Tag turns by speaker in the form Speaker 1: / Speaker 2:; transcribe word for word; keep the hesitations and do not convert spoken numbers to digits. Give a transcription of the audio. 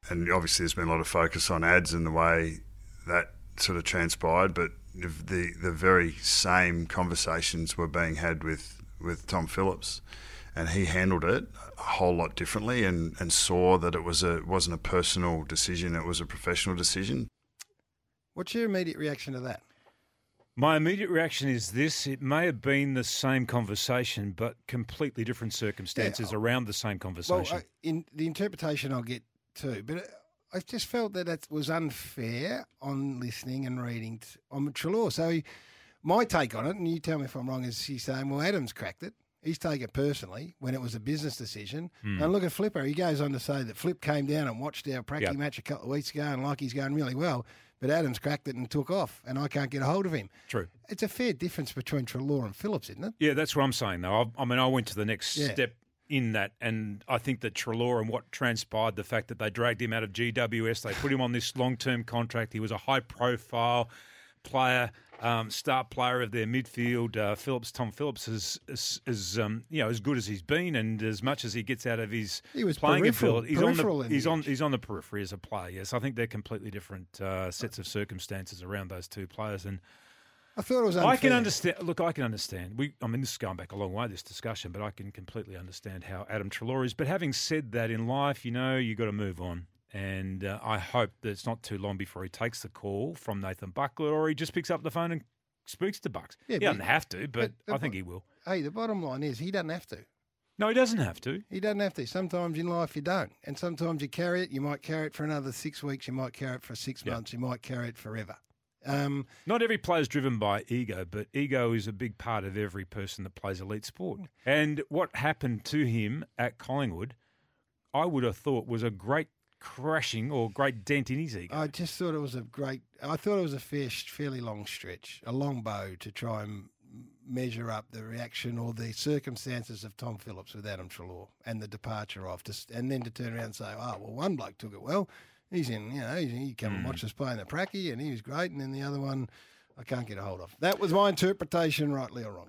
Speaker 1: and obviously there's been a lot of focus on ads and the way that sort of transpired, but the the very same conversations were being had with, with Tom Phillips, and he handled it a whole lot differently and, and saw that it was a it wasn't a personal decision, it was a professional decision.
Speaker 2: What's your immediate reaction to that?
Speaker 3: My immediate reaction is this. It may have been the same conversation, but completely different circumstances
Speaker 2: Yeah.
Speaker 3: around the same conversation.
Speaker 2: Well, I, in the interpretation I'll get to, but I just felt that it was unfair on listening and reading t- on Treloar. So he, my take on it, and you tell me if I'm wrong, is he's saying, well, Adams cracked it. He's taken it personally when it was a business decision.
Speaker 3: Mm.
Speaker 2: And look at Flipper. He goes on to say that Flip came down and watched our Pracky
Speaker 3: Yep.
Speaker 2: match a couple of weeks ago and like he's going really well. But Adams cracked it and took off, and I can't get a hold of him.
Speaker 3: True.
Speaker 2: It's a fair difference between Treloar and Phillips, isn't it?
Speaker 3: Yeah, that's what I'm saying, though. I, I mean, I went to the next
Speaker 2: Yeah.
Speaker 3: step in that, and I think that Treloar and what transpired, the fact that they dragged him out of G W S, they put him on this long-term contract. He was a high-profile player, um, star player of their midfield. Uh, Phillips, Tom Phillips, is, is, is um, you know, as good as he's been, and as much as he gets out of his
Speaker 2: He was
Speaker 3: playing
Speaker 2: peripheral-
Speaker 3: ability, he's on
Speaker 2: peripheral
Speaker 3: the
Speaker 2: in
Speaker 3: he's
Speaker 2: the
Speaker 3: on
Speaker 2: edge.
Speaker 3: he's on the periphery as a player. Yes, I think they're completely different uh, sets of circumstances around those two players, and.
Speaker 2: I thought it was unfair.
Speaker 3: I can understand. Look, I can understand. We, I mean, this is going back a long way, this discussion, but I can completely understand how Adam Treloar is. But having said that, in life, you know, you got to move on. And uh, I hope that it's not too long before he takes the call from Nathan Buckler, or he just picks up the phone and speaks to Bucks.
Speaker 2: Yeah,
Speaker 3: he
Speaker 2: but-
Speaker 3: doesn't have to, but,
Speaker 2: but-
Speaker 3: I think he will.
Speaker 2: Hey, the bottom line is he doesn't have to.
Speaker 3: No, he doesn't have to.
Speaker 2: He doesn't have to. Sometimes in life you don't. And sometimes you carry it. You might carry it for another six weeks. You might carry it for six
Speaker 3: Yeah.
Speaker 2: months. You might carry it forever. Um,
Speaker 3: Not every player is driven by ego, but ego is a big part of every person that plays elite sport. And what happened to him at Collingwood, I would have thought was a great crashing or great dent in his ego.
Speaker 2: I just thought it was a great. I thought it was a fair, fairly long stretch, a long bow to try and measure up the reaction or the circumstances of Tom Phillips with Adam Treloar and the departure of, just, and then to turn around and say, oh well, one bloke took it well. He's in, you know, he's, he come and watch us play in the Pracky, and he was great. And then the other one, I can't get a hold of. That was my interpretation, rightly or wrong.